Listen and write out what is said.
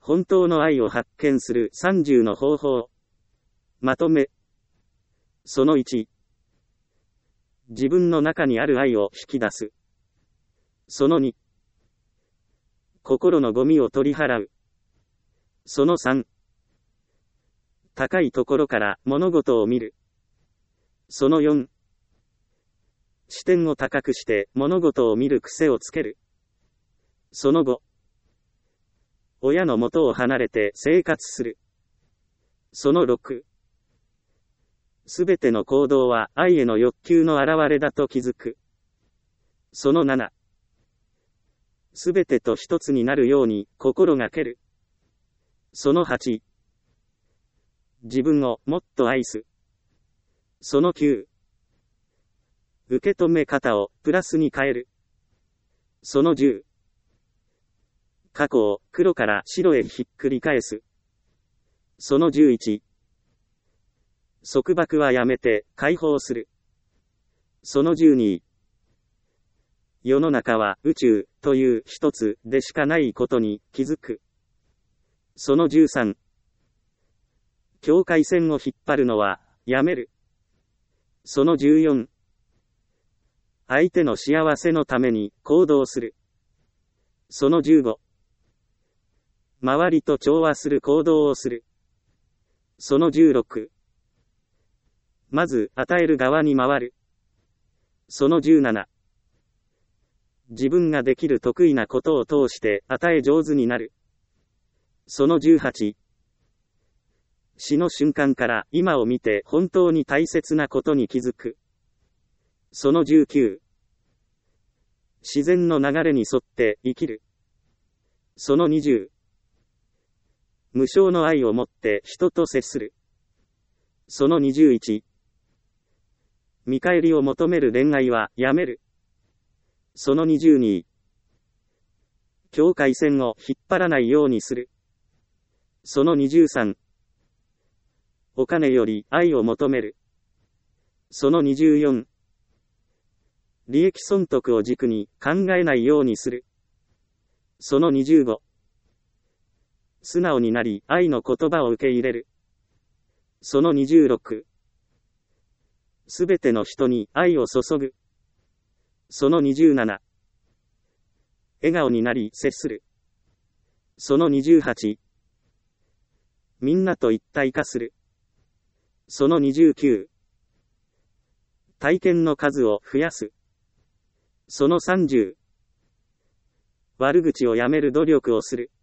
本当の愛を発見する30の方法。まとめ。その1。自分の中にある愛を引き出す。その2。心のゴミを取り払う。その3。高いところから物事を見る。その4。視点を高くして物事を見る癖をつける。その5。親の元を離れて生活する。その6。すべての行動は愛への欲求の表れだと気づく。その7。すべてと一つになるように心がける。その8。自分をもっと愛す。その9。受け止め方をプラスに変える。その10。過去を黒から白へひっくり返す。その11。束縛はやめて解放する。その12。世の中は宇宙という一つでしかないことに気づく。その13。境界線を引っ張るのはやめる。その14。相手の幸せのために行動する。その15。周りと調和する行動をする。その16。まず与える側に回る。その17。自分ができる得意なことを通して与え上手になる。その18。死の瞬間から今を見て本当に大切なことに気づく。その19。自然の流れに沿って生きる。その20。無償の愛を持って人と接する。その21。見返りを求める恋愛はやめる。その22。境界線を引っ張らないようにする。その23。お金より愛を求める。その24。利益損得を軸に考えないようにする。その25。素直になり愛の言葉を受け入れる。その26。すべての人に愛を注ぐ。その27。笑顔になり接する。その28。みんなと一体化する。その29。体験の数を増やす。その30。悪口をやめる努力をする。